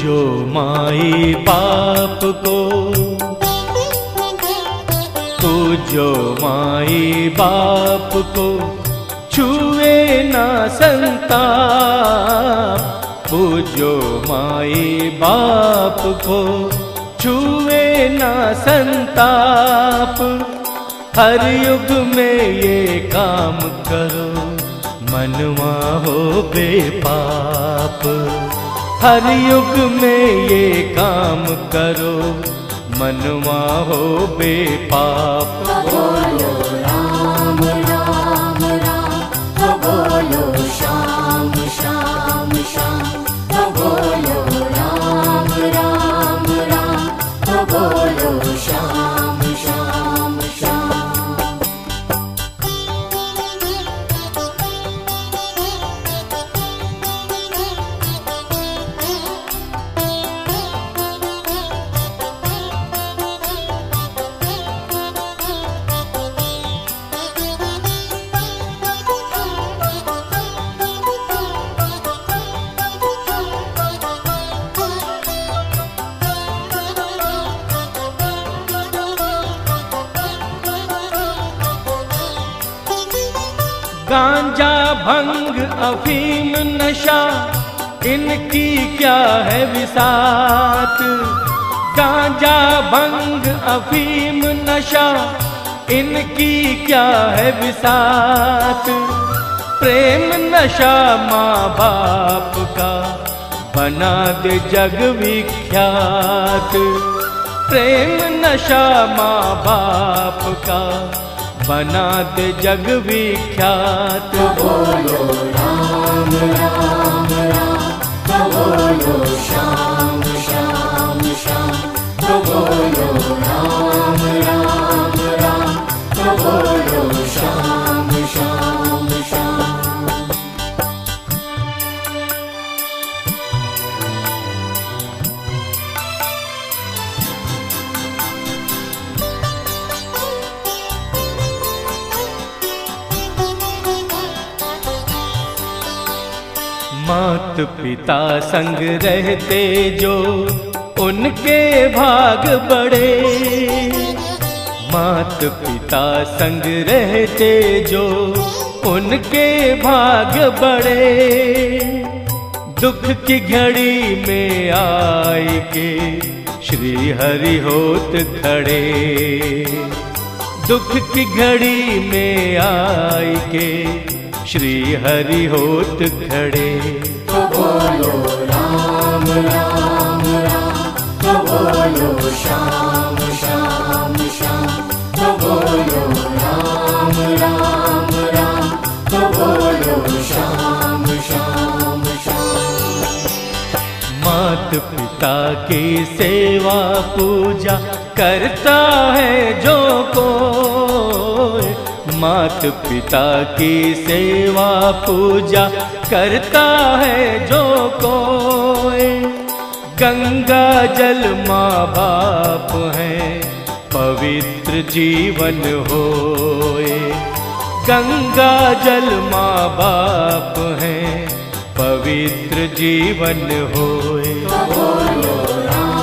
पूजो माई बाप को, पूजो माई बाप को, छुए ना संताप। पूजो माई बाप को, छुए ना संताप। हर युग में ये काम करो, मनवा हो बेपाप। हर युग में ये काम करो, मनवा हो बेपाप। बोलो राम राम राम, बोलो श्याम श्याम श्याम, बोलो राम राम राम, बोलो श्याम श्याम श्याम। गांजा भंग अफीम नशा, इनकी क्या है विसात। गांजा भंग अफीम नशा, इनकी क्या है विसात। प्रेम नशा माँ बाप का, बना दे जग विख्यात। प्रेम नशा माँ बाप का, बना दे जग विख्यात। बोलो राम राम राम, बोलो श्याम श्याम श्याम, बोलो राम राम राम, बोलो श्याम श्याम श्याम। मात पिता संग रहते जो, उनके भाग बड़े। मात पिता संग रहते जो, उनके भाग बड़े। दुख की घड़ी में आए के, श्री हरि होत खड़े। दुख की घड़ी में आए के, श्री हरि होत खड़े। बोलो राम राम राम, बोलो श्याम श्याम श्याम, बोलो राम राम राम, बोलो श्याम श्याम श्याम। मात पिता की सेवा पूजा करता है जो कोई। मात पिता की सेवा पूजा करता है जो कोई। गंगा जल माँ बाप है, पवित्र जीवन होए। गंगा जल माँ बाप है, पवित्र जीवन होए। बोलो राम